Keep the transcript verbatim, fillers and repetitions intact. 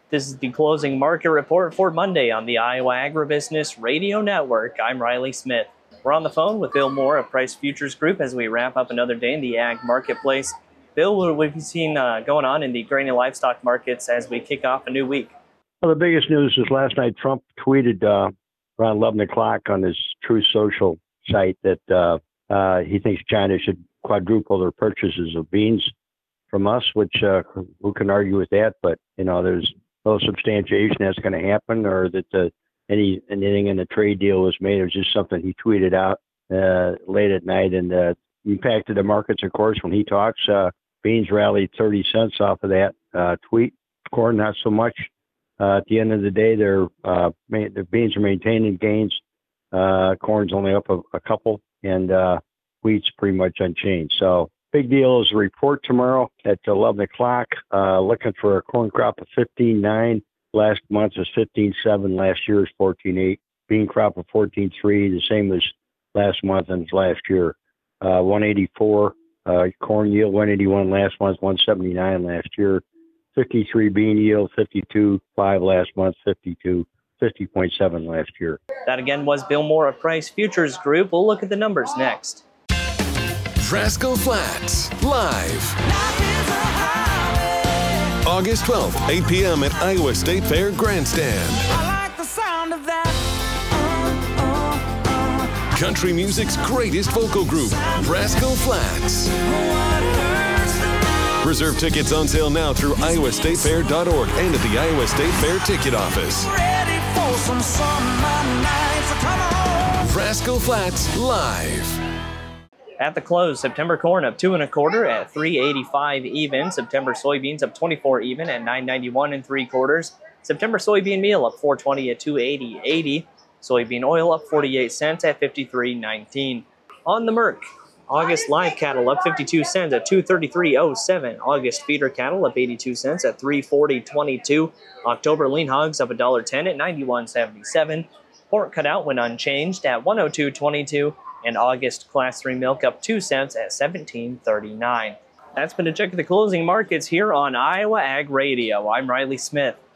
This is the closing market report for Monday on the Iowa Agribusiness Radio Network. I'm Riley Smith. We're on the phone with Bill Moore of Price Futures Group as we wrap up another day in the ag marketplace. Bill, what have we seen uh, going on in the grain and livestock markets as we kick off a new week? Well, the biggest news is last night Trump tweeted uh, around eleven o'clock on his Truth Social site that uh, uh, he thinks China should quadruple their purchases of beans from us, which uh, who can argue with that? But, you know, there's no substantiation that's going to happen, or that the, any anything in the trade deal was made. It was just something he tweeted out uh, late at night, and uh, impacted the markets, of course, when he talks. Uh, beans rallied thirty cents off of that uh, tweet. Corn, not so much. Uh, at the end of the day, their uh, the beans are maintaining gains. Uh, corn's only up a, a couple, and uh, wheat's pretty much unchanged. So big deal is a report tomorrow at eleven o'clock. Uh, looking for a corn crop of fifteen nine. Last month was fifteen seven. Last year was fourteen eight. Bean crop of fourteen three, the same as last month and last year. Uh, one eighty-four. Uh, corn yield one eighty-one last month, one seventy-nine last year. fifty-three bean yield, fifty-two five last month, fifty-two, fifty point seven last year. That again was Bill Moore of Price Futures Group. We'll look at the numbers next. Frasco Flats, live. August twelfth, eight p.m. at Iowa State Fair Grandstand. I like the sound of that. Uh, uh, uh. Country music's greatest vocal group, Frasco Flats. Reserve tickets on sale now through iowa state fair dot org and at the Iowa State Fair ticket office. Ready for some summer nights. Come on. Frasco Flats, live. At the close, September corn up two and a quarter at three eighty-five even. September soybeans up twenty-four even at nine ninety-one and three quarters. September soybean meal up four twenty at two eighty eighty. Soybean oil up forty-eight cents at fifty-three nineteen. On the Merc, August live cattle up fifty-two cents at two thirty-three oh seven. August feeder cattle up eighty-two cents at three forty twenty-two. October lean hogs up one dollar ten at ninety-one seventy-seven. Pork cutout went unchanged at one oh two twenty-two. And August Class three milk up two cents at seventeen thirty-nine. That's been a check of the closing markets here on Iowa Ag Radio. I'm Riley Smith.